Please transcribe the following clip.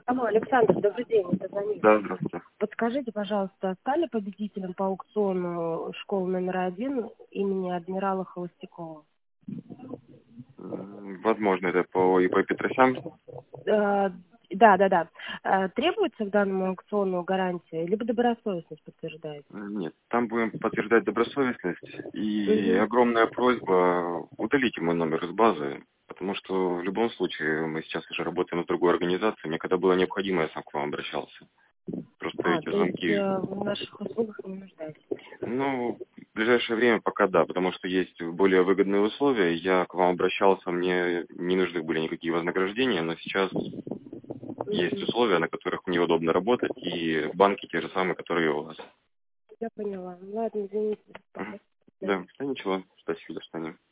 Алло, Александр, добрый день, это Замир. Да, здравствуйте. Подскажите, пожалуйста, стали победителем по аукциону школы номер 1 имени адмирала Холостякова? Возможно, это по ИП Петросян. Да. Требуется к данному аукциону гарантия, либо добросовестность подтверждает? Нет, там будем подтверждать добросовестность. И Угу. огромная просьба, удалите мой номер из базы, потому что в любом случае мы сейчас уже работаем с другой организацией. Мне когда было необходимо, я сам к вам обращался. Просто эти То есть звонки, в наших услугах не нуждаетесь? ну, в ближайшее время пока да, потому что есть более выгодные условия. Я к вам обращался, мне не нужны были никакие вознаграждения, но сейчас есть Угу. условия, на которых мне удобно работать, и банки те же самые, которые у вас. Я поняла. Ладно, извините, Мгм. пока. Да, да, ничего. Спасибо, до свидания.